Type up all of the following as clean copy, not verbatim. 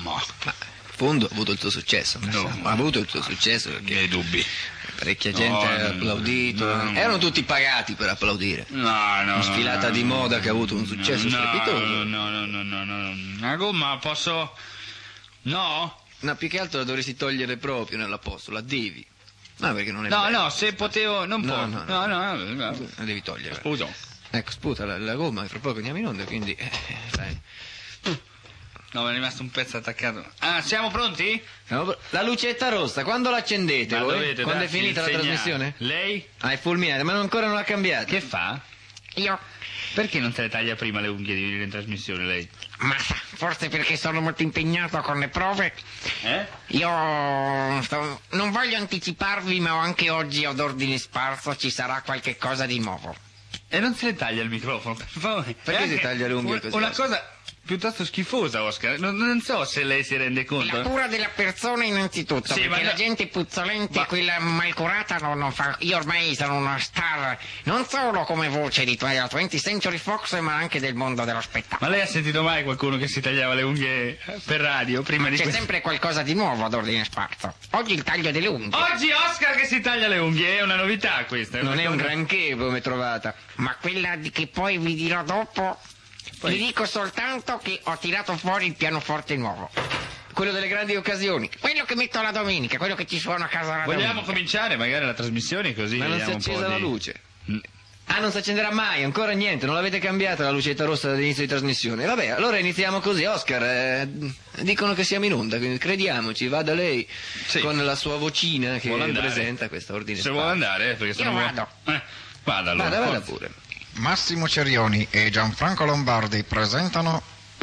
Ma in fondo ha avuto il suo successo. Ha avuto il suo successo perché miei dubbi. parecchia gente ha applaudito. Erano tutti pagati per applaudire. Una sfilata di moda che ha avuto un successo strepitoso. No. La gomma posso... No? No, più che altro la dovresti togliere proprio nella posto, la devi. No, perché non è bello. No, se potevo... Non può. No. La La devi togliere. sputo. Ecco, sputa la gomma, fra poco andiamo in onda, quindi... sai. No, mi è rimasto un pezzo attaccato. Ah, siamo pronti? La lucetta rossa, quando l'accendete voi? Quando è finita la trasmissione? Lei? È fulminata, ma ancora non l'ha cambiata. Che fa? Io? Perché non se le taglia prima le unghie di venire in trasmissione, lei? Ma forse perché sono molto impegnato con le prove. Io non voglio anticiparvi, ma anche oggi ad ordine sparso ci sarà qualche cosa di nuovo. E non se le taglia il microfono, per favore. Perché si taglia le unghie così? Una cosa piuttosto schifosa, Oscar. Non so se lei si rende conto. La cura della persona innanzitutto, Sì, perché ma la gente puzzolente, quella malcurata non fa... Io ormai sono una star, non solo come voce di 20th Century Fox, ma anche del mondo dello spettacolo. Ma lei ha sentito mai qualcuno che si tagliava le unghie per radio prima di C'è questo? sempre qualcosa di nuovo ad ordine sparso. Oggi il taglio delle unghie. Oggi Oscar che si taglia le unghie, è una novità questa. Non è un granché come trovata. Ma quella che poi vi dirò dopo... Vi dico soltanto che ho tirato fuori il pianoforte nuovo. Quello delle grandi occasioni. Quello che metto la domenica, quello che ci suona a casa la Vogliamo domenica. cominciare magari la trasmissione così Ma non si è vediamo un po' accesa la di... luce. Ah, non si accenderà mai, ancora niente, non l'avete cambiata la lucetta rossa dall'inizio di trasmissione. Vabbè, allora iniziamo così, Oscar, dicono che siamo in onda, quindi crediamoci, vada lei Sì. con la sua vocina che Vuole andare? presenta questa ordine Se sparso. vuole andare, perché Io sono... vado. Vada allora. Vada forza. pure. Massimo Cerioni e Gianfranco Lombardi presentano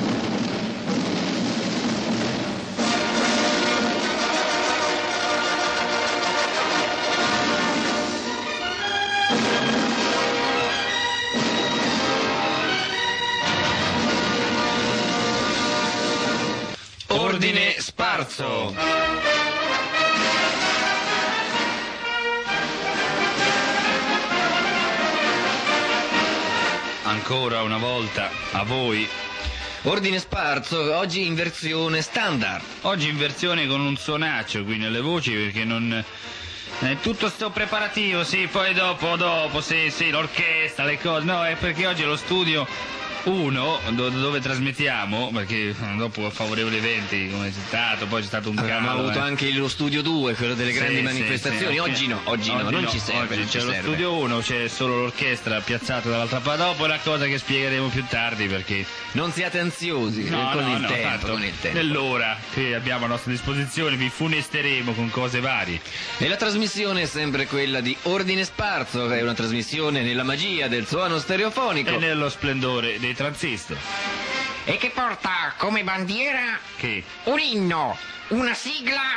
Ordine sparso. Ancora una volta a voi. Ordine sparso, oggi in versione standard. Oggi in versione con un suonaccio qui nelle voci perché non... tutto sto preparativo, sì, poi dopo, sì, l'orchestra, le cose... No, è perché oggi lo studio 1, dove trasmettiamo, perché dopo favorevoli eventi, come è stato, poi c'è stato un Abbiamo calo... avuto anche lo studio 2, quello delle grandi Sì, manifestazioni. sì, Oggi no, non ci serve. Oggi non ci c'è lo serve. studio 1, c'è solo l'orchestra piazzata dall'altra parte. Dopo è una cosa che spiegheremo più tardi perché... Non siate ansiosi con il tempo, tanto con il tempo. nell'ora che abbiamo a nostra disposizione vi funesteremo con cose varie. E la trasmissione è sempre quella di Ordine Sparso, che è una trasmissione nella magia del suono stereofonico. E nello splendore dei transistor. E che porta come bandiera Che? un inno, una sigla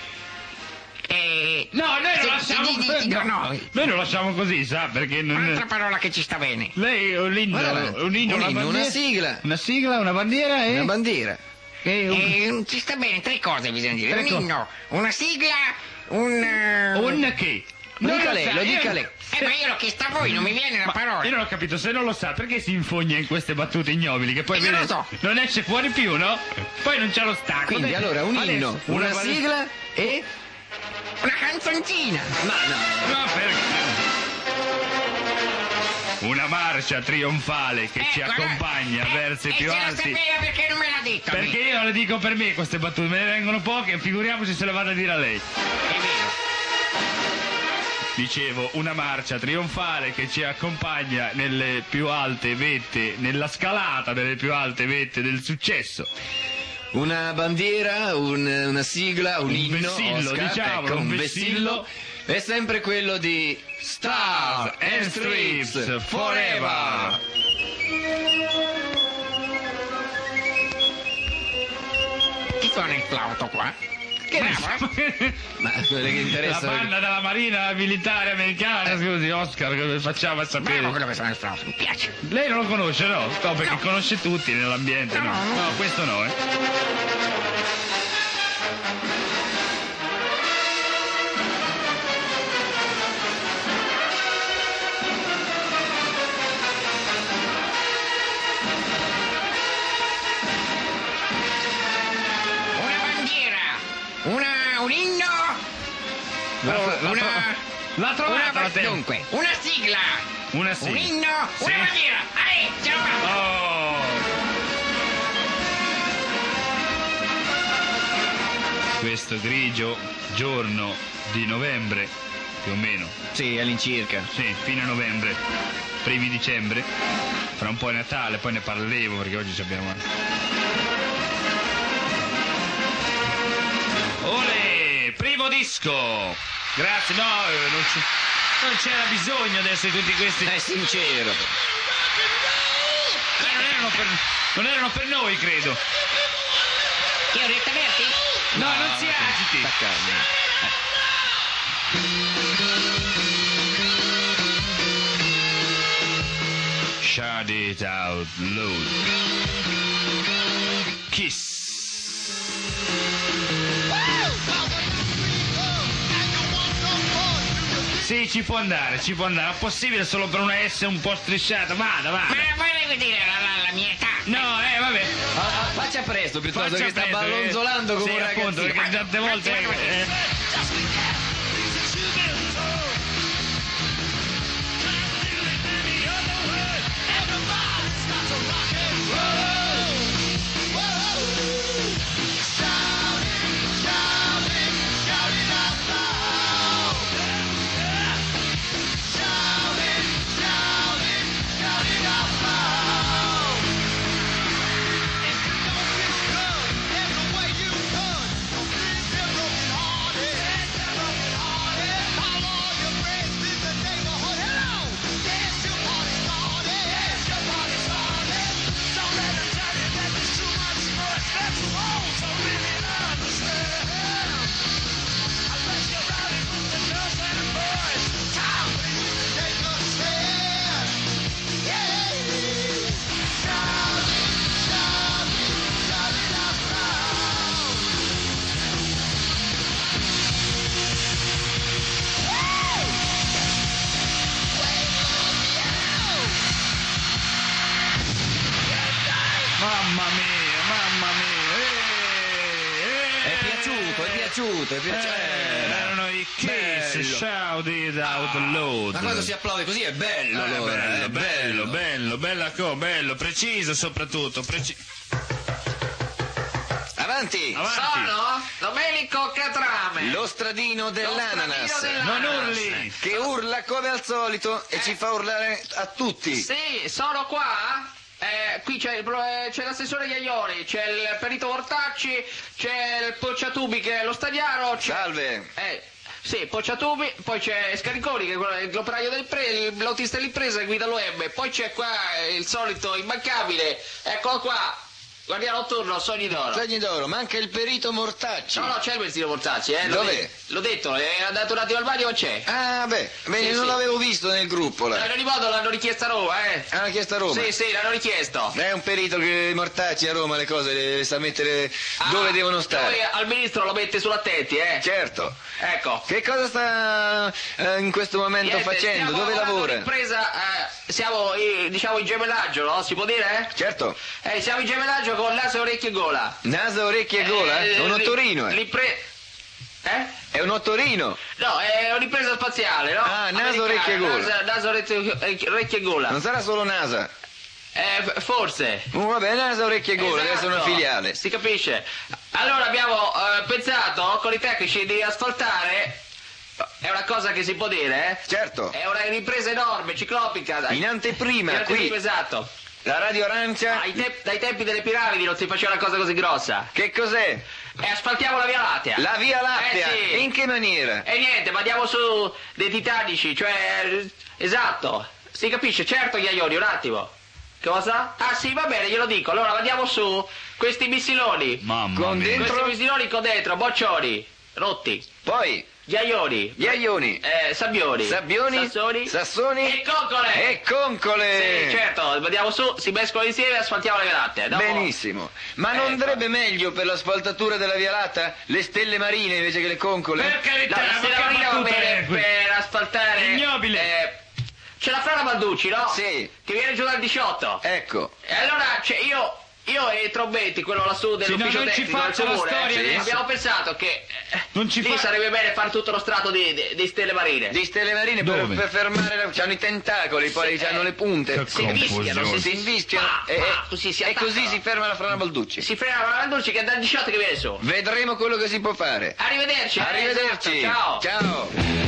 e... No, noi lo lasciamo così. Noi lo lasciamo così, sa, perché non... Un'altra parola che ci sta bene. Lei un inno, Guarda, un inno, un una inno, bandiera, una sigla. una sigla, una bandiera e... Una bandiera. E ci sta bene, tre cose bisogna dire. Tre Un cose. inno, una sigla, un... Un che? Lo dica Non lei, sa, lo dica io- lei. ma io l'ho chiesto a voi, non mi viene la Ma parola. io non ho capito, se non lo sa, perché si infogna in queste battute ignobili che poi Io viene, lo so. non esce fuori più, no? Poi non c'è lo stacco. Quindi allora un Adesso, inno, una bandiera- sigla e... Una canzoncina. Ma no. No, perché? Una marcia trionfale che ci guarda, accompagna verso i più se lo alti. sapeva perché non me l'ha detto. a me. Perché io le dico per me queste battute, me ne vengono poche, figuriamoci se le vado a dire a lei. È vero. Dicevo, una marcia trionfale che ci accompagna nelle più alte vette, nella scalata delle più alte vette del successo. Una bandiera, una sigla, un inno, vessillo, Oscar, diciamolo, ecco, un un vessillo. vessillo. È sempre quello di Stars and Strips Forever. Chi suona il flauto qua? Che bravo, eh? Ma quelle che La interessano... banda della marina militare americana, scusi Oscar, come facciamo a sapere? Bravo quello che suona il flauto, mi piace. Lei non lo conosce, no? No, perché No. conosce tutti nell'ambiente, no? No. No, questo no, un inno. L'ha trovata te. Dunque, una sigla. Una sì. Un inno, Sì. una bandiera. Ciao. Oh. Questo grigio giorno di novembre, più o meno, Sì, all'incirca. sì, fine novembre, primi dicembre, fra un po' è Natale, poi ne parleremo perché oggi ci abbiamo... Ole, primo disco! Grazie, no, non c'era bisogno adesso di tutti questi... È sincero. non erano per noi, credo. Che ho detto Berti? No, non si agiti. Shout it out loud. Kiss. Sì, ci può andare. È possibile solo per una S un po' strisciata. Vada. Ma volevo vedere la mia età. No, vabbè. Faccia presto piuttosto Faccia che sta presto, ballonzolando come sì, un appunto, ragazzino. perché tante volte... Mamma mia. È piaciuto. Erano i Kiss, Bello. Shout it out loud. Ma quando si applaude così è bello, allora. bello, preciso soprattutto, Avanti. Sono Domenico Catrame. Lo stradino dell'ananas. Non urli. Che urla come al solito e ci fa urlare a tutti. Sì, sono qua. Qui c'è l'assessore Iaioli, c'è il perito Ortacci, c'è il Pocciatubi che è lo stadiaro, c'è... Salve. Sì, Pocciatubi, poi c'è Scariconi che è l'operaio l'autista dell'impresa che guida l'OM, poi c'è qua il solito immancabile, eccolo qua, guardia notturno, Sogni d'Oro. Sogni d'oro, manca il perito Mortacci. No, c'è il vestito Mortacci, Dov'è? L'ho detto, è andato un attimo al bagno, c'è. Ah, beh, Sì, non sì. l'avevo visto nel gruppo là. In ogni modo l'hanno richiesta a Roma, Hanno chiesto a Roma. Sì, l'hanno richiesto. È un perito che Mortacci a Roma le cose le sa mettere dove devono stare. Poi al ministro lo mette sull'attenti, Certo. Ecco. Che cosa sta in questo momento Niente, facendo? stiamo Dove lavorando lavora? all'impresa, siamo diciamo in gemellaggio, no? Si può dire? Certo. Siamo in gemellaggio con naso, orecchie e gola. Naso, orecchie e gola? È un ottorino, È un ottorino. No, è un'impresa spaziale, no? Ah, naso, orecchie e gola. Naso, orecchie e gola. Non sarà solo NASA. Forse. Vabbè, naso, orecchie e gola, deve essere una Esatto. filiale. Si capisce. Allora abbiamo pensato con i tecnici di asfaltare. È una cosa che si può dire, Certo. È un'impresa enorme, ciclopica. In anteprima, qui, Esatto. la Radio Arancia. Dai tempi delle piramidi non si faceva una cosa così grossa. Che cos'è? Asfaltiamo la Via Lattea. La Via Lattea. Sì. E in che maniera? E niente, ma andiamo su dei titanici, cioè... Esatto. Si capisce, certo, Iaioni, un attimo. Cosa? Ah sì, va bene, glielo dico. Allora andiamo su questi missiloni. Mamma Con mia. dentro- Questi missiloni con dentro, boccioni, rotti, Poi, ghiaioni, Iaioni. sabbioni, Sabbioni, sassoni, Sassoni e coccole. e Concole. Sì, certo, andiamo su, si mescolano insieme e asfaltiamo le gratte. Dopo... Benissimo. Ma non Ecco. andrebbe meglio per l'asfaltatura della Via Lattea le stelle marine invece che le concole? Per carità, La ma Stella che Marina va battuta bene è questa? per asfaltare... Ignobile. C'è la Frana Balducci, no? Sì. Che viene giù dal 18. Ecco. E allora, io io e i Trombetti, quello lassù dell'ufficio non ci tecnico del faccia la comune, storia adesso. abbiamo pensato che Non ci lì fa- sarebbe bene fare tutto lo strato di stelle marine. Di stelle marine Dove? per fermare c'hanno i tentacoli, poi c'hanno le punte. Che si invischiano, confusione. Si invischiano così si e così attaccano. si ferma la frana Balducci. Si frena la Dolce che è dal 18 che viene su. Vedremo quello che si può fare. Arrivederci. Arrivederci. Esatto, ciao. Ciao.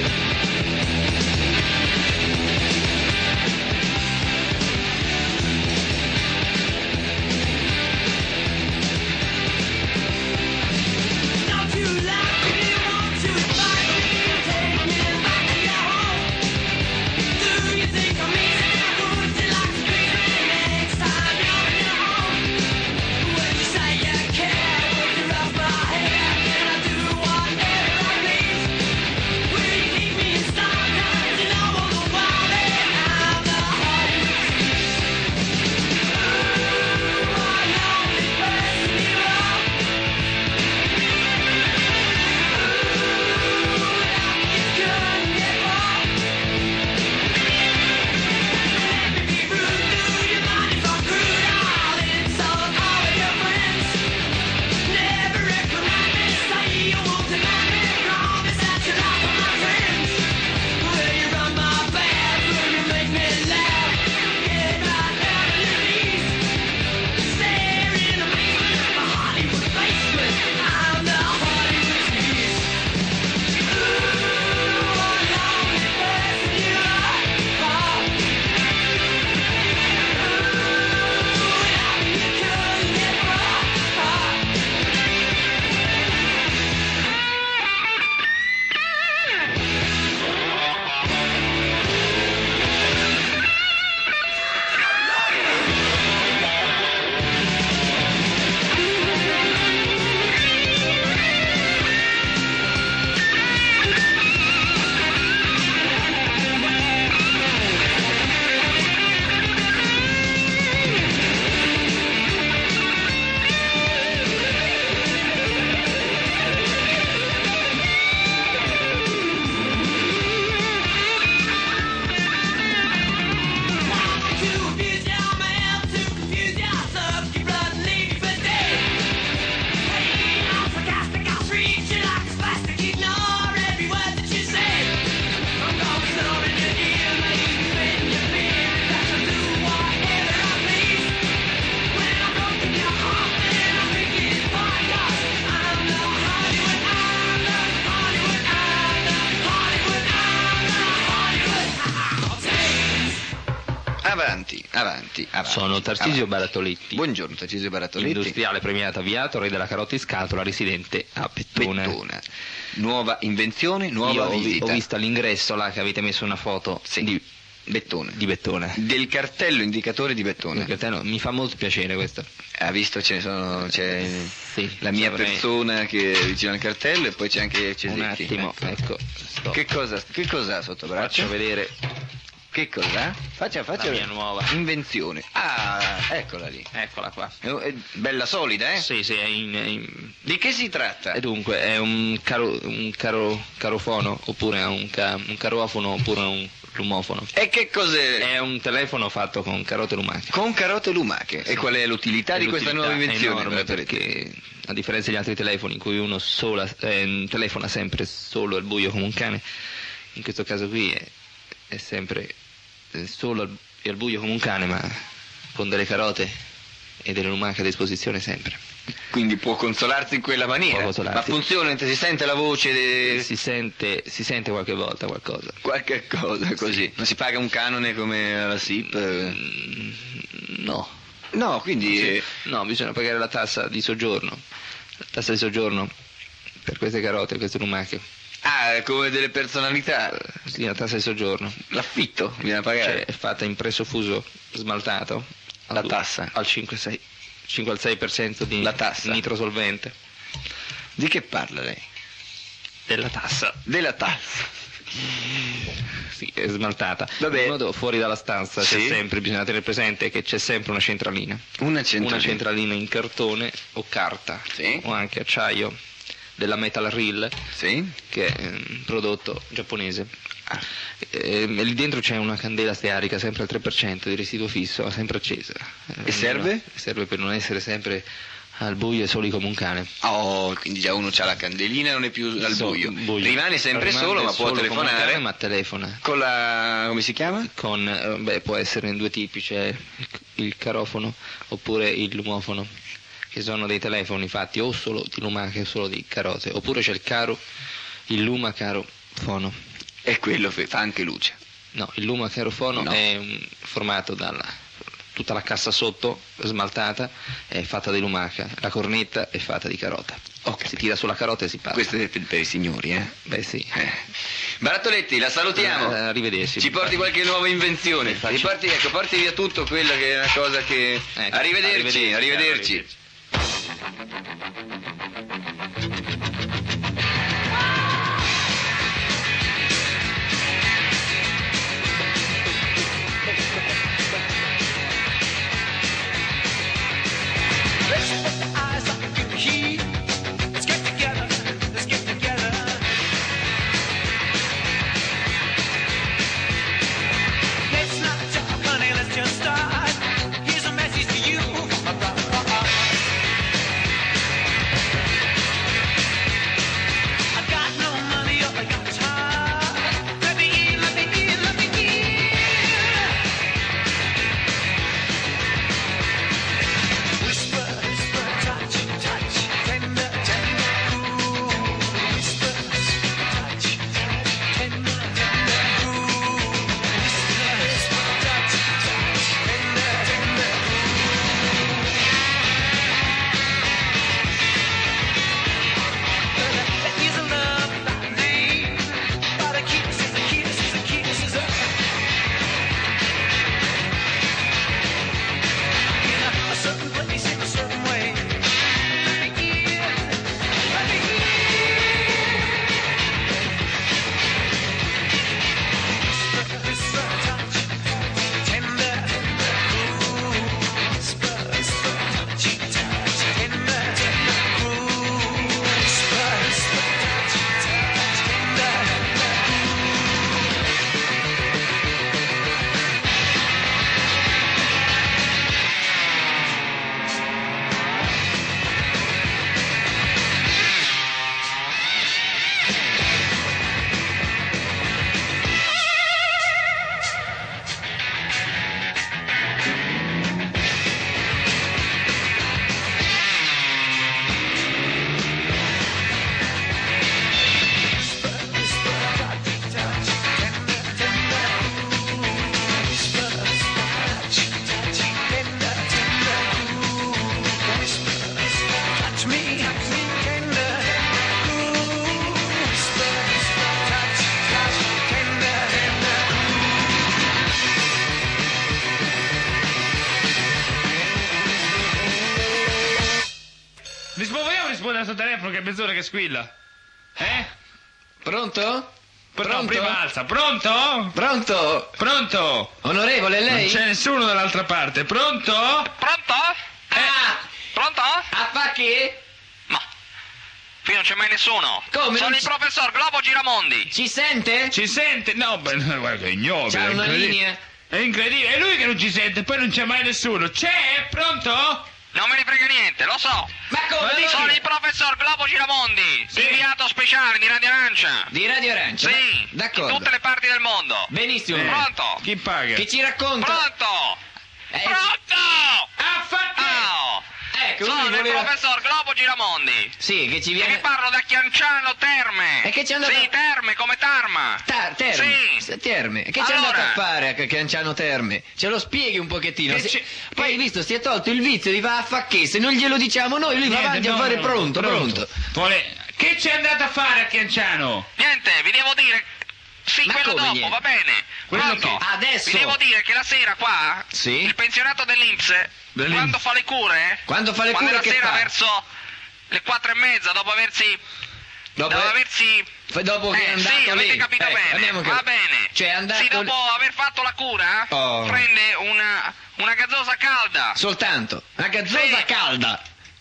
Avanti. Sono Tarcisio avanti. Barattoletti, Buongiorno Tarcisio Barattoletti. industriale premiato aviato, re della carota in scatola, residente a Pettone. Bettona. Nuova invenzione, Io nuova ho visita. visto all'ingresso là che avete messo una foto di Bettona. Bettone. Del cartello indicatore di Bettona. Mi fa molto piacere questo. Ha visto c'è Sì, la mia saprei. persona che è vicino al cartello e poi c'è anche Cesetti. Un attimo, ecco. sto- Che cosa ha sotto braccio? Faccio vedere Che cosa? Faccia la mia nuova. invenzione. Ah, eccola lì. Eccola qua. È bella solida, eh? Sì, è Di che si tratta? E dunque è un carofono oppure un carofono oppure un lumofono. E che cos'è? È un telefono fatto con carote lumache. Con carote lumache. E qual è l'utilità di questa nuova invenzione? Enorme, Barattoletti? perché a differenza degli altri telefoni in cui uno telefona sempre solo al buio come un cane, in questo caso qui è sempre solo al buio come un cane, ma con delle carote e delle lumache a disposizione sempre. Quindi può consolarsi in quella maniera. Può consolarsi. Ma funziona, si sente la voce? Si sente qualche volta qualcosa. Qualche cosa così. Non si paga un canone come alla SIP? No. No, quindi... No, bisogna pagare la tassa di soggiorno. La tassa di soggiorno per queste carote, queste lumache. Ah, come delle personalità. Sì, la tassa di soggiorno. L'affitto bisogna pagare. Cioè, è fatta in presso fuso smaltato. La tassa. Al 5 al 6% di La tassa. nitrosolvente. Di che parla lei? Della tassa. Della tassa. Sì, è smaltata. Vabbè. In modo fuori dalla stanza Sì. c'è sempre, bisogna tenere presente che c'è sempre una centralina. Una centralina. Una centralina in cartone o carta Sì. o anche acciaio della Metal Reel, Sì? che è un prodotto giapponese. Lì dentro c'è una candela stearica sempre al 3% di residuo fisso, sempre accesa. E serve? Serve per non essere sempre al buio e soli come un cane. Oh, quindi già uno c'ha la candelina, non è più al buio. Rimane sempre Rimane solo, ma può solo come un telefonare. cane, ma telefona. Con la... come si chiama? Può essere in due tipi, c'è il carofono oppure il lumofono, che sono dei telefoni fatti o solo di lumache o solo di carote, oppure c'è il Luma Caro Fono. E quello fa anche luce. No, il Luma Caro Fono No. è formato tutta la cassa sotto smaltata è fatta di lumaca, la cornetta è fatta di carota. Ok. Si tira sulla carota e si parla. Questo è per i signori, eh? Beh sì. Barattoletti, la salutiamo. Arrivederci. Ci porti qualche nuova invenzione. Porti via tutto quello che è una cosa che... Ecco, arrivederci. Vogliamo rispondere al suo telefono che è mezz'ora che squilla? Pronto? No, prima alza. Pronto? Pronto? Pronto? Onorevole, lei? Non c'è nessuno dall'altra parte. Pronto? Pronto? Pronto? A fa chi? Ma qui non c'è mai nessuno. Come? Sono Non il professor Globo Giramondi. Ci sente? Ci sente? No, guarda che ignobile. C'ha una incredibile. linea? È incredibile. È lui che non ci sente, poi non c'è mai nessuno. C'è? Pronto? Non me ne frega niente, lo so. Ma come? Ma Sono il professor Globo Giramondi, Sì. inviato speciale di Radio Arancia. Di Radio Arancia? Sì, D'accordo. in tutte le parti del mondo. Benissimo. Pronto? Chi paga? Che ci racconta? Pronto? Eh, Pronto? Affatti! Oh, Ecco, sono lui il voleva... professor Globo Giramondi. Sì, che ci E viene... vi parlo da Chianciano Terme. E che ci è andato- Sì, Terme, come Tarma. Terme. Sì. Terme. Che ci è Allora. andato a fare a Canciano Terme? Ce lo spieghi un pochettino. Che Poi hai visto, si è tolto il vizio di va a fa che, se non glielo diciamo noi, lui va Niente, avanti no, a fare no, pronto. Che c'è andato a fare a Chianciano? Niente, vi devo dire... Sì, Ma quello come dopo, niente? va bene. Quello Pronto? che? Adesso. Vi devo dire che la sera qua, Sì? il pensionato dell'Inps, Dell'Inps. quando fa le cure, Quando fa le quando cure la che sera fa? verso le 4:30, dopo aversi... Dopo, dopo che è andato sì, avete lì. capito Ecco, bene, abbiamo va bene. Cioè è andato Sì, dopo aver fatto la cura, Oh. prende una gazzosa calda. soltanto una gazzosa Sì. calda.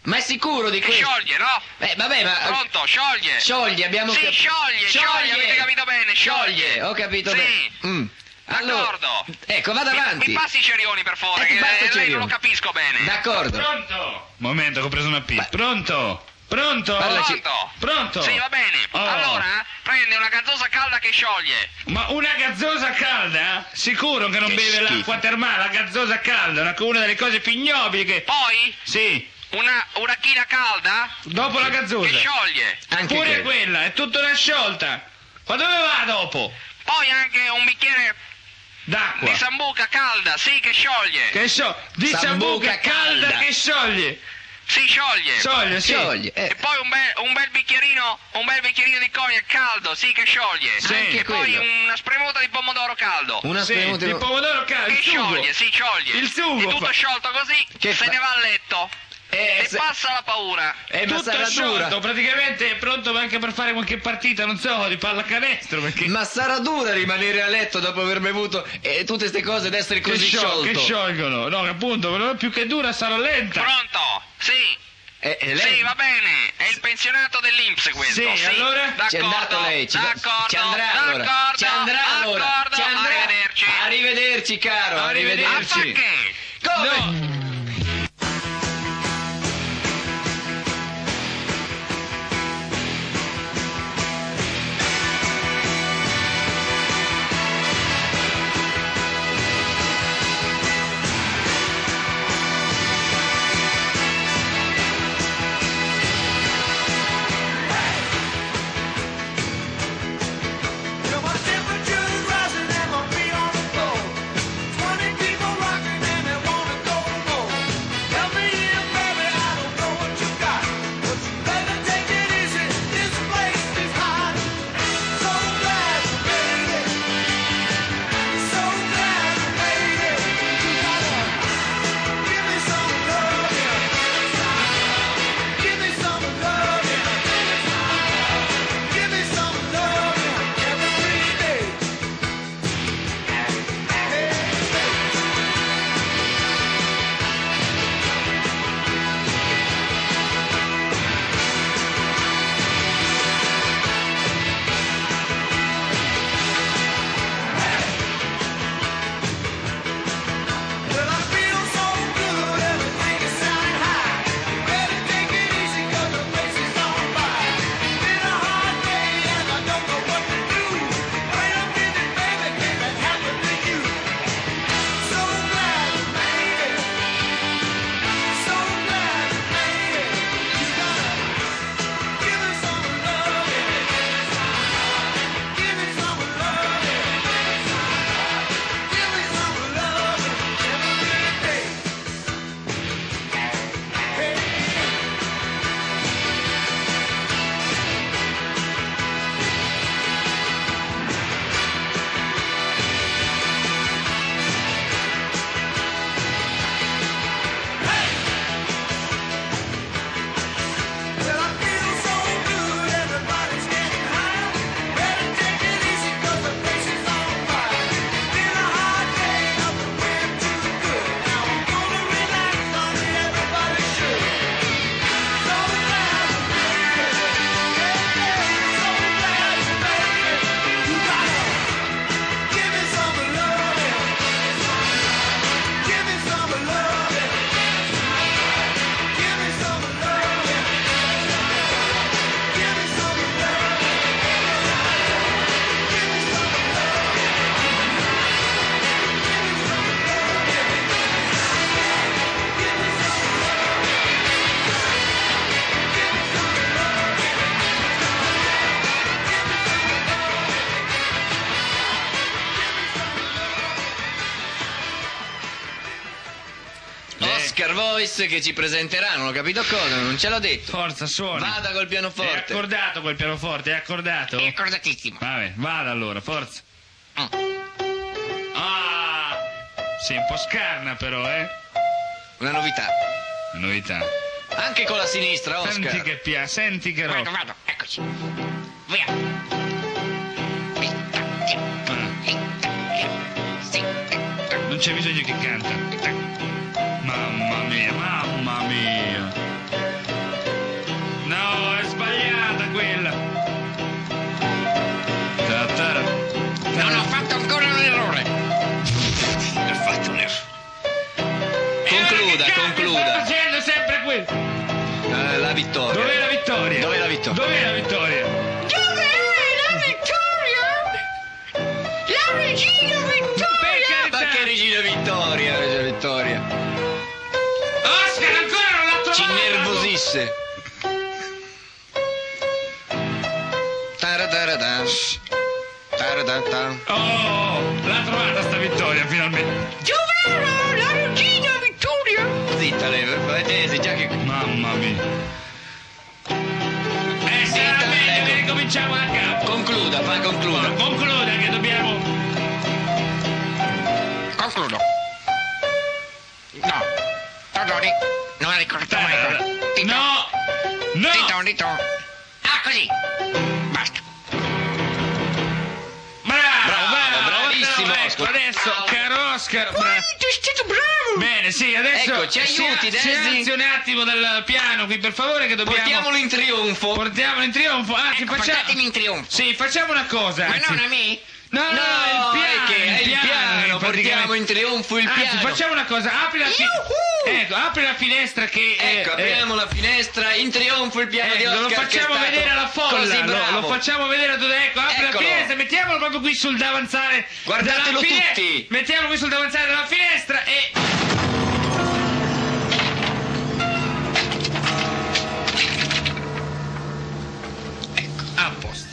Ma è sicuro di Che questo? scioglie, no? Vabbè, ma... Pronto, scioglie. Scioglie, abbiamo Sì, scioglie, avete capito bene, scioglie. Ho capito Sì. bene. Allora, D'accordo. ecco, vado avanti. Mi passi i cerioni, per favore, ti che passo i lei cerioni. non lo capisco bene. D'accordo. Pronto? Momento che ho preso una P. Pronto? Pronto? Parlaci. Pronto? Sì, va bene. Oh. Allora, prende una gazzosa calda che scioglie. Ma una gazzosa calda? Sicuro che non Che beve schifo. l'acqua termale, la gazzosa calda, una delle cose più ignobili che... Poi, Sì, una china calda dopo la gazzosa. che scioglie. Anche Pure quello. quella, è tutta una sciolta. Ma dove va dopo? Poi anche un bicchiere D'acqua. di sambuca calda, sì, che scioglie. Che di Sambuca sambuca calda calda. che scioglie. Sì, scioglie. Scioglie, sì. Scioglie. E poi un bel bicchierino di cognac caldo, sì, che scioglie. Sì. Anche E poi quello. una spremuta di pomodoro caldo. Una Sì, spremuta il pomodoro caldo, Che il sugo. scioglie, sì, scioglie. Il sugo E tutto fa- sciolto così, Che se fa- ne va a letto. E passa la paura. ma Tutto sarà sciolto, dura. praticamente è pronto anche per fare qualche partita, non so, di pallacanestro, perché... Ma sarà dura rimanere a letto dopo aver bevuto tutte queste cose ed essere così sciolto. Che sciolgono, no, appunto, non è più che dura, sarà lenta. Pronto? Sì. Lei... Sì, va bene. È il pensionato dell'Inps questo. Sì, allora? D'accordo. Ci è andato lei, d'accordo. ci andrà allora. D'accordo. Ci andrà allora. D'accordo. Ci andrà. Arrivederci. Arrivederci, caro. A Arrivederci. fa che? Come? No. My temperature's rising and my feet on the floor. 20 people rocking and they wanna go more. Help me in, baby, I don't know what you got, but you better take it easy. This place is hot. So glad you made it. So glad you made it. You gotta give me some love, give me some love, give me some love every day. Well, I feel so good, everything is sounding high. Better take it easy 'cause the place is on fire. Been a hard day and I don't know what to do. Wait a minute, baby, can that happen to you? So glad you made it. So glad you made it. You gotta give me some love. Give me some love. Give me some love every day. Hey. Well, I feel so good, everybody's getting high. Better take it easy 'cause the place is on fire. Been a hard day, nothing went too good. Now I'm gonna relax, honey, everybody should. So glad you made it. So glad you made it. You gotta give me some love. Give me some love. Give me some love. Give me some love. Oscar Voice che ci presenterà, non ho capito cosa, non ce l'ho detto. Forza, suona. Vada col È pianoforte. accordato quel pianoforte, è accordato? È accordatissimo. Vabbè, vada allora, forza. Mm. Ah! Sei un po' scarna però, Una novità. Novità. Anche con la sinistra, Oscar. Senti che senti che roba. Vado, eccoci. Via. Non c'è bisogno che canta. Mamma mia, mamma mia. la vittoria? Dov'è la vittoria? Dov'è la vittoria? Dov'è la vittoria? Dov'è la vittoria? La regina Vittoria! Ma che regina Vittoria, regina Vittoria? Oscar, ancora non l'ha trovato! Ci innervosisse. Taradaradan. Taradatan. Oh, l'ha trovata sta vittoria finalmente. Dov'è la regina Vittoria? Zitta lei, vedete già che... Mamma mia. Sarà Zitta, meglio ecco. che ricominciamo da capo. Concluda, concluda. Concluda che dobbiamo. Concludo. No. Todori. Non la ricordo mai. No! No! Dito. Ah, così. Basta. Bravo, bravissimo, ecco, Oscar. adesso, caro Oscar. Bene, sì, adesso. Ecco, ci aiuti, si Desi. alzi un attimo dal piano qui, per favore, che dobbiamo. Portiamolo in trionfo. Portiamolo in trionfo. Anzi, Ecco, facciamo. portatemi in trionfo. Sì, facciamo una cosa. Ma anzi. non a me? No, No, è il piano. portiamo in trionfo il Anzi, piano. facciamo una cosa, apri la ecco, apri la finestra che Ecco, apriamo la finestra, in trionfo il piano di Oscar. lo che facciamo è stato vedere alla folla, così lo bravo. facciamo vedere a tutti. Ecco, apri Eccolo. la finestra, mettiamolo proprio qui sul davanzale. Guardatelo della tutti. Mettiamolo qui sul davanzale della finestra e. Ecco, a posto.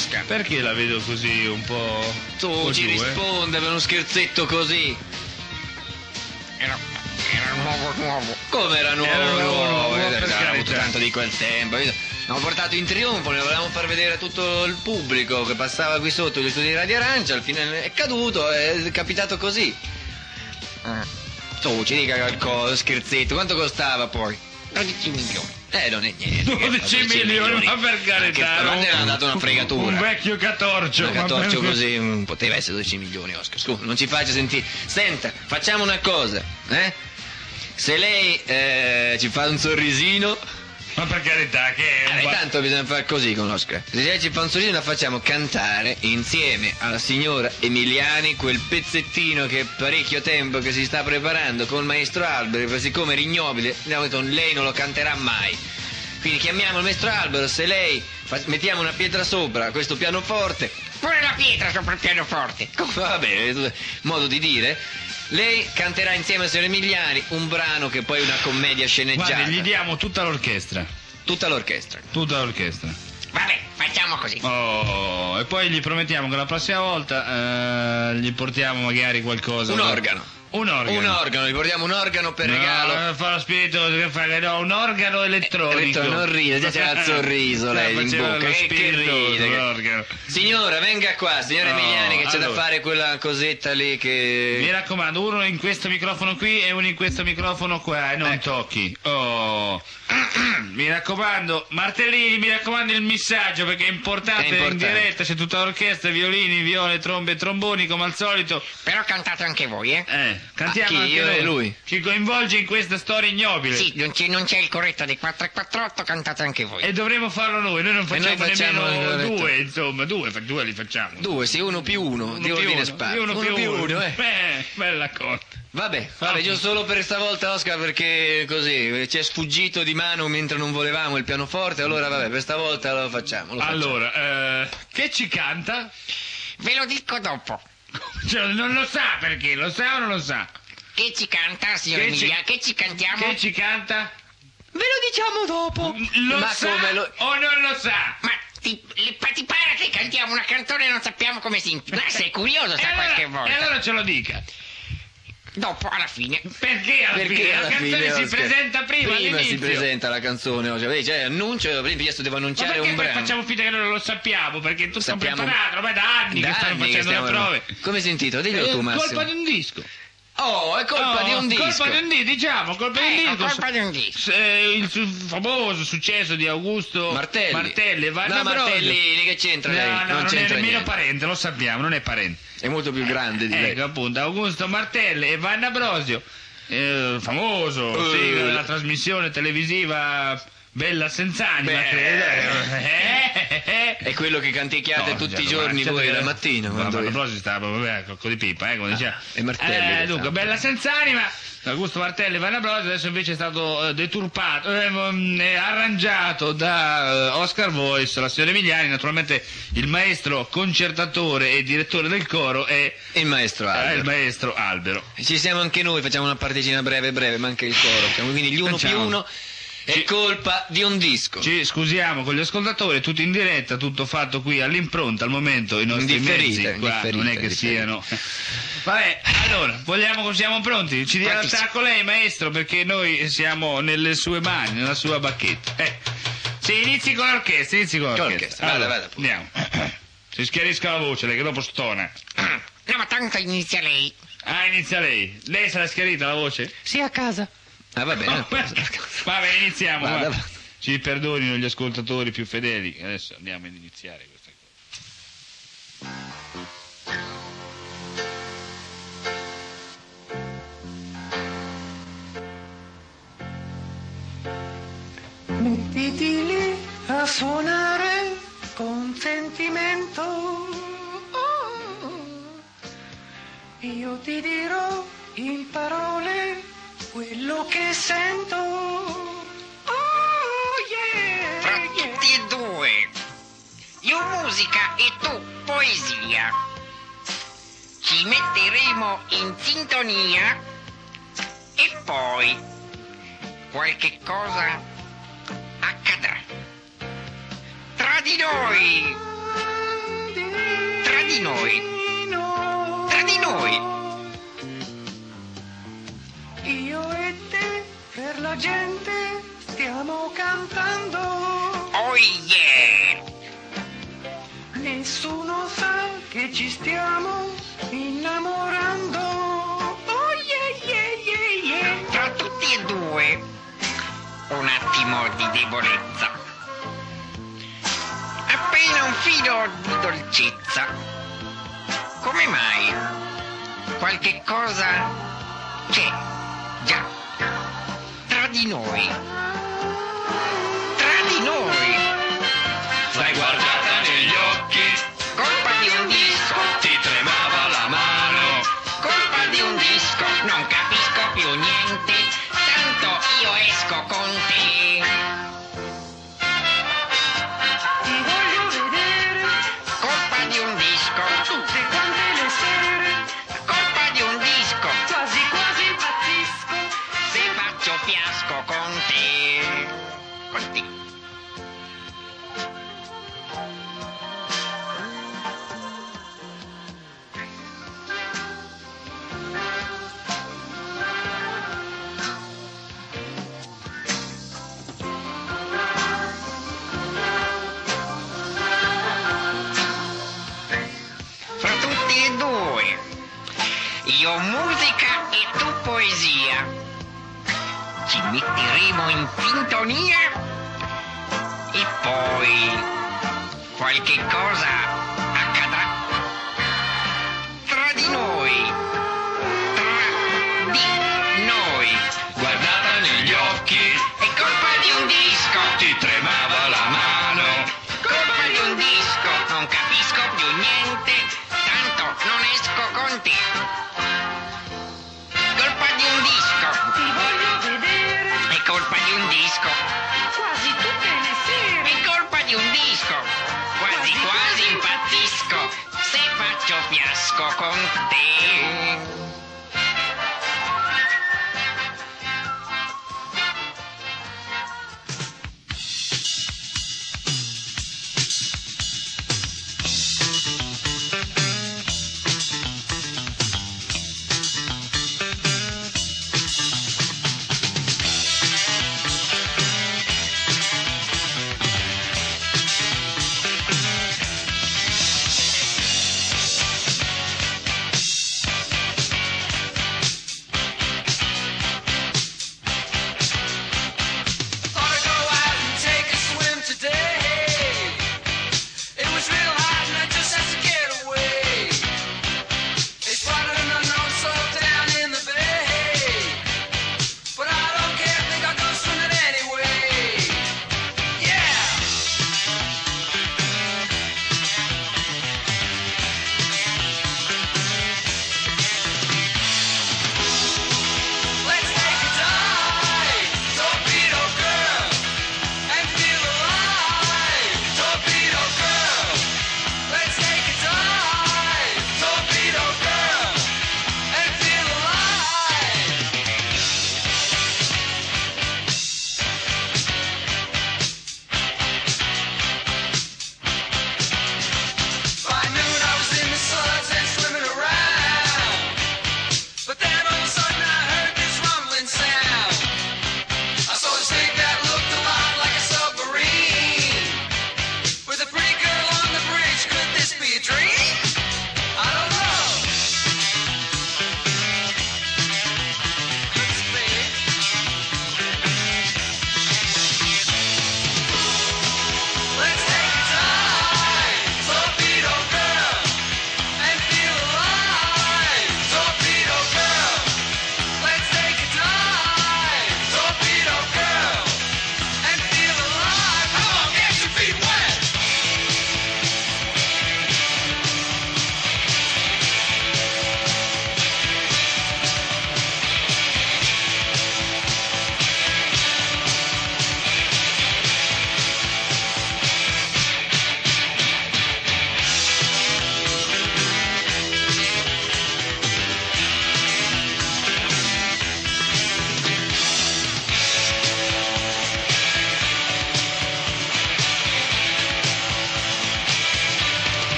Oscar. Perché la vedo così un po'... Tu ci risponde per uno scherzetto così. Era nuovo. Come era nuovo? Era nuovo, per Avevamo carità. avuto tanto di quel tempo. L'abbiamo portato in trionfo, ne volevamo far vedere a tutto il pubblico che passava qui sotto gli studi di Radio Arancia, al fine è caduto, è capitato così. Tu ci dica qualcosa, scherzetto, quanto costava poi? 12 milioni. Non è niente. 12 milioni, ma per carità, Ma ne hanno dato una fregatura. Un vecchio catorcio. Un ma catorcio per- così poteva essere 12 milioni, Oscar. Scusa, non ci faccia sentire. Senta, facciamo una cosa, eh? Se lei ci fa un sorrisino, Ma per carità, che è un ba- tanto bisogna fare così con Oscar. Se lei ci fa un sorrisino, la facciamo cantare insieme alla signora Emiliani quel pezzettino che è parecchio tempo che si sta preparando con il maestro Albero, siccome è ignobile, abbiamo detto lei non lo canterà mai. Quindi chiamiamo il maestro Albero, se lei mettiamo una pietra sopra a questo pianoforte, Pure la pietra sopra il pianoforte. va bene, modo di dire, lei canterà insieme a signora Emiliani un brano che poi è una commedia sceneggiata. Guardi, gli diamo tutta l'orchestra. Tutta l'orchestra. Tutta l'orchestra. Vabbè, facciamo così. Oh, e poi gli promettiamo che la prossima volta gli portiamo magari qualcosa. Un organo. Un organo. Un organo, gli portiamo un organo per No, regalo. fa lo spirito che fa, no, un organo elettronico. Non ride, già c'ha il sorriso lei in Faceva bocca. lo Che spirito, ride. l'organo. Signora, venga qua, signora No, Emiliani, che c'è da allora. fare quella cosetta lì Mi che... raccomando, uno in questo microfono qui e uno in questo microfono qua, e non tocchi. Oh. Mi raccomando, Martellini, mi raccomando il missaggio perché è importante, È importante. in diretta, c'è tutta l'orchestra, violini, viole, trombe e tromboni come al solito. Però cantate anche voi, eh? Cantiamo chi? anche Io noi. e lui? Ci coinvolge in questa storia ignobile. Sì, non c'è il corretto dei 448, cantate anche voi. E dovremo farlo noi non facciamo, facciamo il nemmeno corretto. due, insomma, due li facciamo. Due, sì, uno più uno, di ordine sparo. Uno più uno. eh. Bella cosa. Vabbè, giusto solo per stavolta Oscar perché così ci è sfuggito di mano mentre non volevamo il pianoforte, allora vabbè, per stavolta lo facciamo. Allora, che ci canta? Ve lo dico dopo. Cioè, non lo sa perché, lo sa o non lo sa? Che ci canta, signora Che ci- Emilia? Che ci cantiamo? Che ci canta? Ve lo diciamo dopo. Lo Ma sa come lo... o non lo sa? Ma ti pare che cantiamo una canzone e non sappiamo come si intitola? Sei curioso, sa qualche E volta. allora ce lo dica. Dopo, alla fine. Perché alla Perché fine? alla La canzone fine, si Oscar, presenta prima si all'inizio. presenta la canzone, Oscar. Vedi, cioè annuncio, prima io devo Ma annunciare perché un brano. facciamo finta che noi non lo sappiamo? Perché tutto Sappiamo- preparato, ormai da anni che stanno facendo le prove. Come si intitola? Diglielo tu, Massimo. Colpa di un disco. Oh, è colpa di un disco. Colpa di un disco, diciamo, colpa di un disco. colpa di un disco. Il famoso successo di Augusto Martelli. e Vanna No, Brosio. Martellini, che c'entra lei? No, non è c'entra nemmeno niente. parente, lo sappiamo, non è parente. È molto più grande di lei. Ecco appunto, Augusto Martelli e Vanna Brosio, famoso, sì, la trasmissione televisiva Bella Senz'anima, Beh. credo. È quello che canticchiate No, tutti certo, i giorni certo voi che- la mattina. Ma quando- Vanna Brosio stava proprio a cocco di pipa, come diceva. e Martelli che Dunque, fa. Bella Senz'anima, Augusto Martelli e Vanna Brosio, adesso invece è stato deturpato, arrangiato da Oscar Voice, la signora Emiliani, naturalmente il maestro concertatore e direttore del coro è Il maestro il Albero. maestro Albero. Ci siamo anche noi, facciamo una particina breve, ma anche il coro. Quindi gli uno Facciamo. più uno è Ci- colpa di un disco. Ci scusiamo con gli ascoltatori, tutto in diretta, tutto fatto qui all'impronta, al momento, i nostri Indifferita, mezzi qua indifferita, non è che indifferita. siano. Vabbè, allora, siamo pronti? Ci dia Prontissimo. l'attacco lei, maestro, perché noi siamo nelle sue mani, nella sua bacchetta. Sì, inizi con l'orchestra, l'orchestra, vada. Andiamo. Si schiarisca la voce, lei che dopo stona. No, ma tanto inizia lei. Ah, inizia lei. Lei se l'ha schiarita la voce? Sì, a casa. Ah, va bene. Va bene, iniziamo. Vada, va. vada. Ci perdonino gli ascoltatori più fedeli. Adesso andiamo ad iniziare questa cosa. Mettiti lì a suonare con sentimento. Io ti dirò in parole quello che sento. Oh yeah, Fra yeah. tutti e due. Io musica e tu poesia. Ci metteremo in sintonia e poi qualche cosa accadrà. Tra di noi. Tra di noi. Tra di noi. Io e te, per la gente, stiamo cantando. Oh yeah. Nessuno sa che ci stiamo innamorando. Oh yeah, yeah, yeah, yeah. Tra tutti e due un attimo di debolezza. Appena un filo di dolcezza. Come mai? Qualche cosa c'è già tra di noi. Tra di noi. L'hai guardata negli occhi, Colpa di un disco. ti tremava la mano. Colpa di un disco, non capisco più niente, tanto io esco con te. Ti voglio vedere Colpa di un disco, tutte quante le sere. colpa di un disco, Quasi quasi impazzisco. se faccio fiasco con te. Con te. Fra tutti e due, io musica e tu poesia. Ci metteremo in sintonia e poi qualche cosa accadrà. Tra di noi. Tra di noi. Guardata negli occhi, È colpa di un disco. ti tremava la mano. Colpa di un disco, non capisco più niente, tanto non esco con te. Colpa di un disco, Ti voglio vedere è colpa di un disco, quasi tutte le sere. è colpa di un disco, quasi quasi impazzisco se faccio fiasco con te.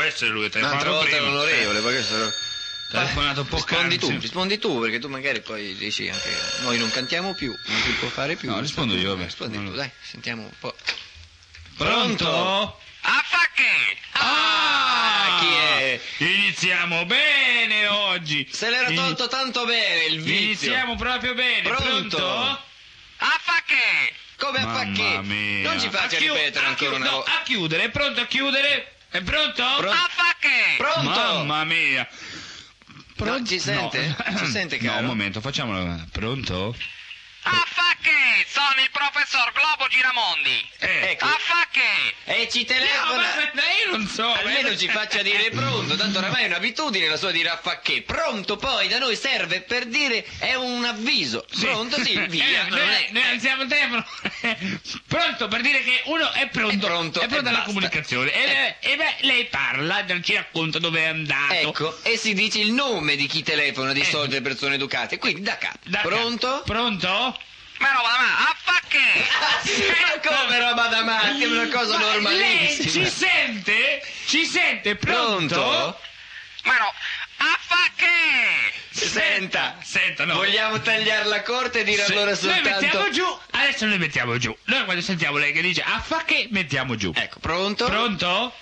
essere lui, ha Un'altra telefonato volta prima. l'onorevole, perché Telefonato un po' rispondi tu, perché tu magari poi dici anche noi non cantiamo più, non si può fare più. No, rispondo io, vabbè. Rispondi tu, dai, sentiamo un po'. Pronto? Affacche! Chi è? Iniziamo bene oggi. Se l'era tolto tanto bene il vizio. Iniziamo proprio bene. Pronto? Affacche! Come a Mamma Facchi? mia. Non ci faccia ripetere ancora una volta. A chiudere, è pronto a chiudere? È pronto? Affacche! Pronto? Mamma mia. No, ci sente? No. Ci sente, No, caro? un momento, facciamolo. Pronto? Affacche! Sono il professor Globo Giramondi! Ecco. Affacche! E ci No, telefona. ma io non so. Almeno ci faccia dire pronto, tanto oramai è un'abitudine la sua dire a Facché. Pronto poi da noi serve per dire è un avviso. Sì. Pronto sì, via. Non è- Noi alziamo il telefono. Pronto per dire che uno è pronto. È pronto, È pronta e alla basta. comunicazione. E beh, lei parla, ci racconta dove è andato. Ecco, e si dice il nome di chi telefona, di solito le persone educate, quindi da capo. Da Pronto? Pronto? Ma roba da me! Affacche! Ma come roba da matti, è una cosa Ma normalissima. lei ci sente? Ci sente? Pronto? Pronto? Ma no! Affacche! Senta, no. Vogliamo tagliare la corte e dire Se- allora Noi soltanto... mettiamo giù, adesso noi mettiamo giù. Noi quando sentiamo lei che dice affacche, mettiamo giù. Ecco, pronto? Pronto?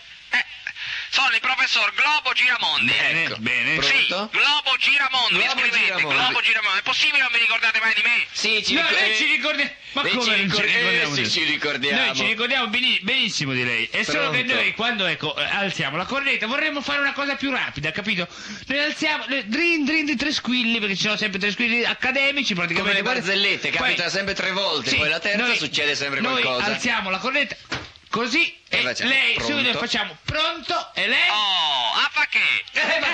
Sono il professor Globo Giramondi! Bene, Ecco. bene. Sì, Pronto? Globo Giramondi, Globo scrivete, Giramondi. Globo Giramondi. È possibile non vi ricordate mai di me? Sì, No, noi ci ricordiamo. Ma Lei come ci non ricor- ci ricordiamo? sì, di- ci ricordiamo. Noi ci ricordiamo benissimo di lei. È solo che Pronto? noi quando alziamo la cornetta vorremmo fare una cosa più rapida, capito? Noi alziamo drin di tre squilli, perché ci sono sempre tre squilli accademici Come praticamente. le barzellette, Poi- capita sempre 3 volte, Sì, poi la terza noi- succede sempre noi qualcosa. alziamo la cornetta così E e facciamo, lei pronto? subito facciamo pronto e lei Oh, affacche! Ma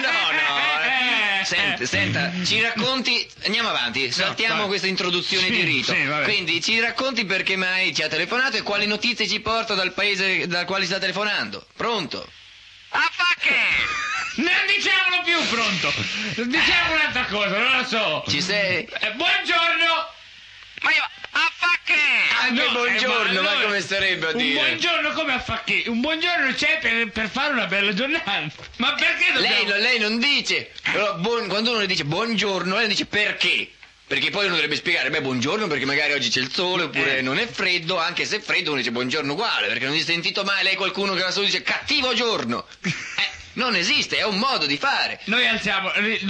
no. Senta, ci racconti, andiamo avanti, saltiamo vai. questa introduzione Sì, di rito. sì, vabbè. Quindi ci racconti perché mai ci ha telefonato e quali notizie ci porta dal paese dal quale sta telefonando. Pronto? Affacche! non diciamolo più pronto, diciamo un'altra cosa, non lo so. Ci sei? Buongiorno. Ma io... Affacche! Anche No, buongiorno, ma allora, come starebbe a un dire? buongiorno come a Facchi? Un buongiorno c'è per fare una bella giornata. Ma perché dobbiamo... Lei non dice, però quando uno le dice buongiorno, lei dice perché? Perché poi uno dovrebbe spiegare, beh buongiorno perché magari oggi c'è il sole oppure non è freddo, anche se è freddo uno dice buongiorno uguale, perché non si è sentito mai lei qualcuno che da solo dice cattivo giorno. Non esiste, è un modo di fare. Noi alziamo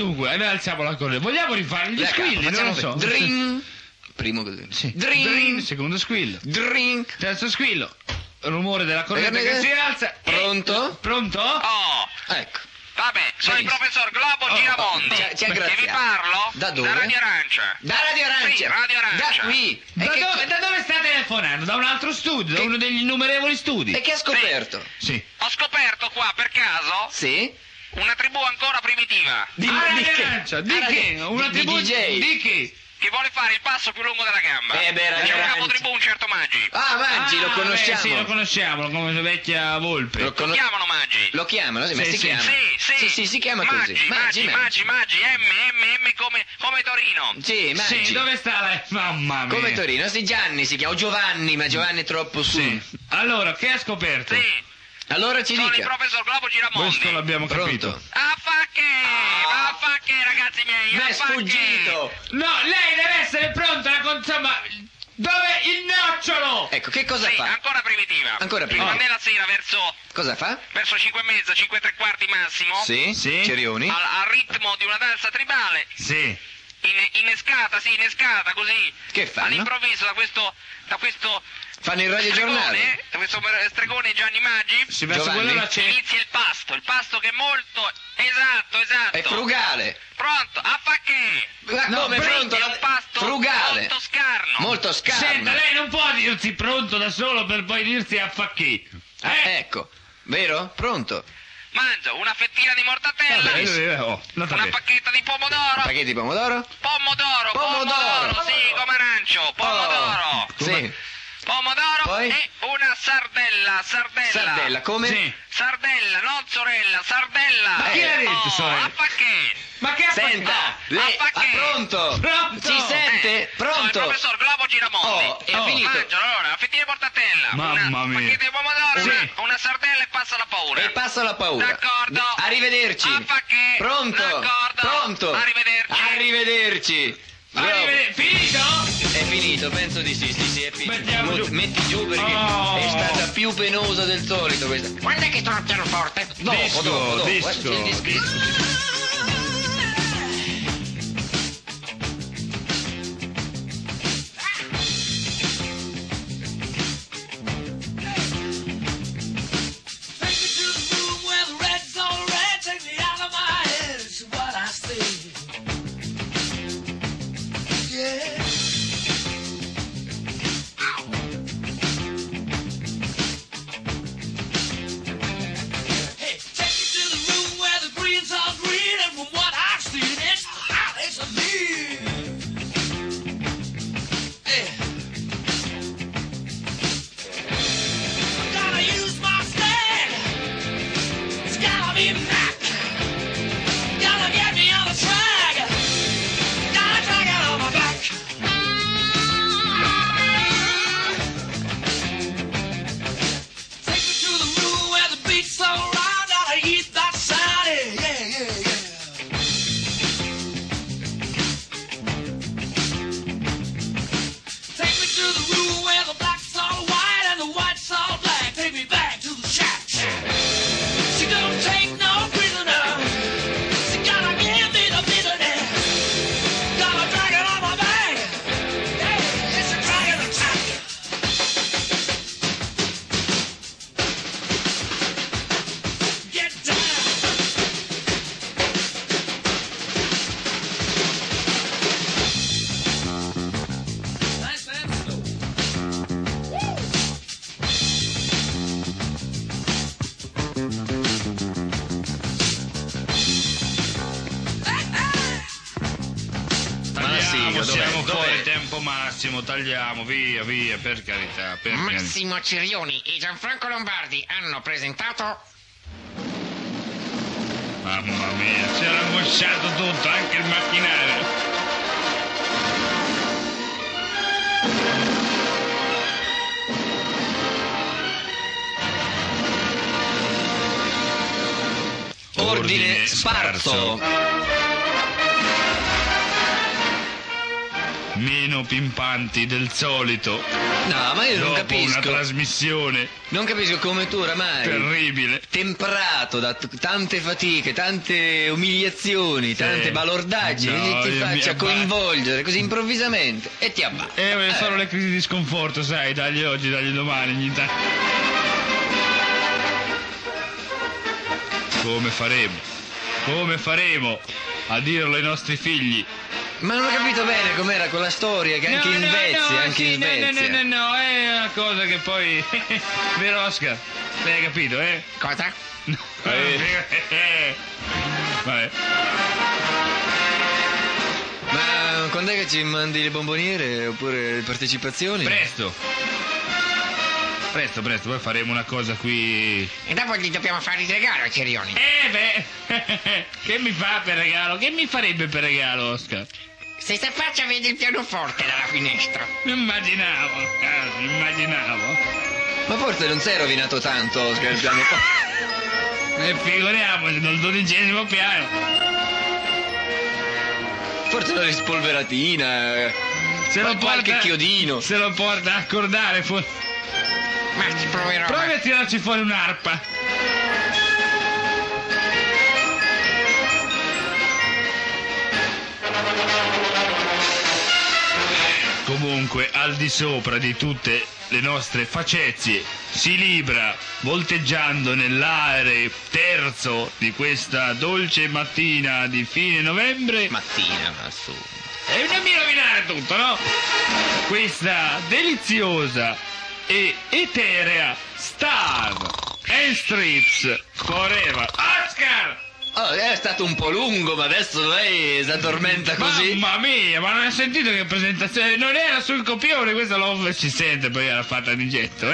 la cornetta. Vogliamo rifare gli Da capo, squilli? Non facciamo lo so. Drin. Primo così. Sì. Drin. Secondo squillo. Drin. Terzo squillo. Rumore della cornetta che si alza. Pronto? Pronto? Oh, Ecco. vabbè, sono il Benissimo. professor Globo Giramondi. ci E aggraziamo. vi parlo Da dove? da Radio Arancia. Da Radio Arancia. Sì, Radio Arancia. Da qui. Da dove sta telefonando? Da un altro studio? Da uno degli innumerevoli studi? E che ha scoperto? Sì. Ho scoperto qua per caso Sì? una tribù ancora primitiva Di, Radio che? Arancia, di Ah, che? Una di tribù DJ. di che? che vuole fare il passo più lungo della gamba. Beh, Radio C'è un Arancia. capotribù, un certo Maggi. Ah, Maggi, lo conosciamo. Sì, lo conosciamo, come una vecchia volpe. Lo conos- Chiamano Maggi. Lo chiamano, sì, ma Sì, si sì. chiama. Sì, si chiama Maggi, così. Maggi, M come Torino. Sì, Maggi. Sì, dove sta la... Mamma mia. Come Torino, sì, Gianni si chiama, o Giovanni, ma Giovanni è troppo su. Sì. Allora, che ha scoperto? Sì, Allora ci sono il dica. professor Globo Giramondi. Questo l'abbiamo capito. Pronto? Affacche, ragazzi miei, Mi è affacche. sfuggito. No, lei deve essere pronta insomma... Dove il nocciolo? Ecco, che cosa Sì, fa? ancora primitiva. Ancora primitiva. Nella sera Cosa fa? verso 5 e mezza, 5 e 3/4 massimo. Sì? Sì. Cerioni? Al ritmo di una danza tribale. Sì. Innescata così. Che fanno? All'improvviso da questo Fanno il radiogiornale? da questo stregone Gianni Maggi. Sì, verso Giovanni? quell'ora c'è... Inizia il pasto che è molto esatto. È frugale. Pronto, affacche. Ma No, come pronto, pronto? È un pasto Frugale. molto scarno. Molto scarno. Senta, lei non può dirsi pronto da solo per poi dirsi a facchi. Ecco, vero? Pronto? Mangia una fettina di mortadella. Nota Una bene. pacchetta di pomodoro. Paquetti di pomodoro? Pomodoro, sì, come arancio. Pomodoro. Oh, sì. Pomodoro Poi? e una sardella. Sardella, come? Sì. Sardella, non sorella, sardella. Ma chi l'ha detto, sorella? Affacche. Ma che ha Senta, fatto? lei... Affacche. pronto? Pronto? Ci sente? Sono il Pronto? professor Globo Giramondi. Oh, è finito. Mangia, allora, una fettina di mortadella. mortadella. Mamma un mia. pacchetto di pomodoro, Sì. una sardella e passa la paura. E passa la paura. D'accordo. Arrivederci. A fa che? Pronto? D'accordo. Pronto? Arrivederci. Arrivederci. Bravo. Finito? È finito, penso di sì, è finito. Mettiamo giù. Metti giù perché Oh. è stata più penosa del solito questa. Quando è che sono al pianoforte? Dopo. disco. C'è il disco. Take me to the room where the red's all red. Take me out of my head. It's what I see. Yeah. Hey, take me to the room where the green's all green, and from what I've seen, it's a me. Yeah. I gotta use my stand. It's gotta be back. Gotta get me on the track. Gotta drag it on my back. Take me to the room where the beat's so loud. Gotta eat that sound. Yeah. Take me to the room where the black's all white and the white's all black. Take me back to the shack. She don't take no prisoner. She gotta give me the business. Gotta drag it on my back. Hey, it's a dragon attack. Get down. Nice and slow. Tagliamo, sì, siamo dov'è? fuori tempo massimo, tagliamo, via, per carità, per carità. Massimo Cirioni e Gianfranco Lombardi hanno presentato Mamma mia, si era angosciato tutto, anche il macchinario. Ordine sparso. Meno pimpanti del solito. No, ma io non Dopo una capisco. trasmissione Non capisco come tu oramai, terribile. temprato da tante fatiche, tante umiliazioni, tante balordaggini, No, che ti io mi faccia abbatto. coinvolgere così improvvisamente e ti abbatti. Solo le crisi di sconforto, sai, dagli oggi, dagli domani, ogni tanto. Come faremo? Come faremo a dirlo ai nostri figli? Ma non ho capito bene com'era quella storia che anche in Svezia, anche in Svezia. No, è una cosa che poi... Vero Oscar? Lei hai capito, eh? cosa? No. Vabbè. Ma quando è che ci mandi le bomboniere oppure le partecipazioni? Presto, poi faremo una cosa qui... E dopo gli dobbiamo fare il regalo, Cirioni. Che mi fa per regalo? Che mi farebbe per regalo, Oscar? Se sta faccia vede il pianoforte dalla finestra. Immaginavo. Ma forse non si è rovinato tanto, Oscar, il piano. E figuriamoci, dal 12° piano. Forse una rispolveratina, qualche chiodino. Se lo porta a accordare, Ma ci proverò. provi a tirarci fuori un'arpa. Comunque, al di sopra di tutte le nostre facezie, si libra, volteggiando nell'aere terzo di questa dolce mattina di fine novembre, Mattina, ma su. e non mi rovinare tutto, no? Questa deliziosa e eterea Star and Strips Forever. Oscar! Oh, è stato un po' lungo, ma adesso lei si addormenta così. Mamma mia, ma non hai sentito che presentazione? Non era sul copione, questa si sente, poi era fatta di getto,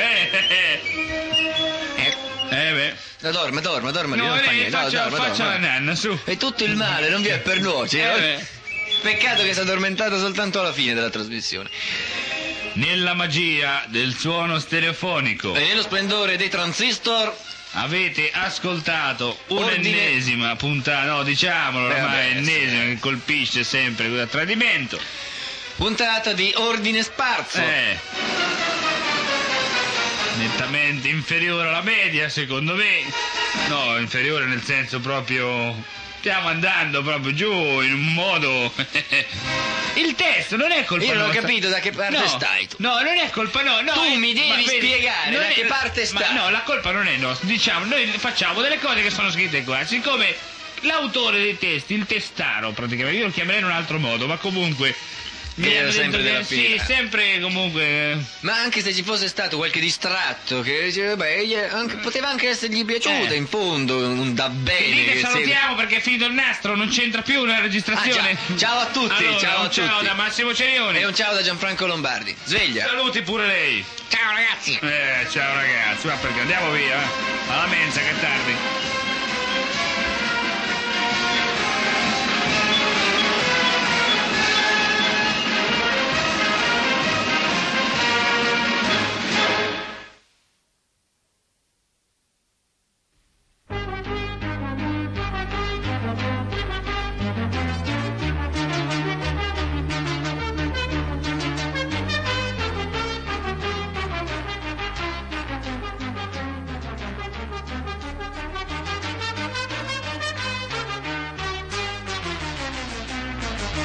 beh. No, dorma, No, non fa niente. faccia dorma. la nanna, su. E tutto il male non vi è per nuocere. Beh. Peccato che si è addormentato soltanto alla fine della trasmissione. Nella magia del suono stereofonico E nello splendore dei transistor. avete ascoltato Ordine. un'ennesima puntata, no, diciamolo, Beh, ormai vabbè, ennesima, che colpisce sempre a tradimento. Puntata di Ordine Sparso. Nettamente inferiore alla media, secondo me. No, inferiore nel senso proprio... Stiamo andando proprio giù in un modo... Il testo non è colpa Io non ho nostra. capito da che parte No, stai tu. No, non è colpa no. Tu mi devi ma vedi, spiegare non da è- che parte ma stai. no, la colpa non è nostra. Diciamo, noi facciamo delle cose che sono scritte qua. Siccome l'autore dei testi, il testaro praticamente, io lo chiamerei in un altro modo, ma comunque... mi Era hanno sempre detto della che- Sì, fila. sempre comunque... Ma anche se ci fosse stato qualche distratto che diceva, beh, poteva anche essergli piaciuta in fondo, un da bene. Dite che salutiamo perché è finito il nastro, non c'entra più la registrazione. Ah, già. Ciao a tutti, Allora, ciao a un ciao tutti. da Massimo Cerioni. E un ciao da Gianfranco Lombardi. Sveglia. Saluti pure lei. Ciao ragazzi. Ciao ragazzi, ma perché andiamo via, alla mensa che è tardi.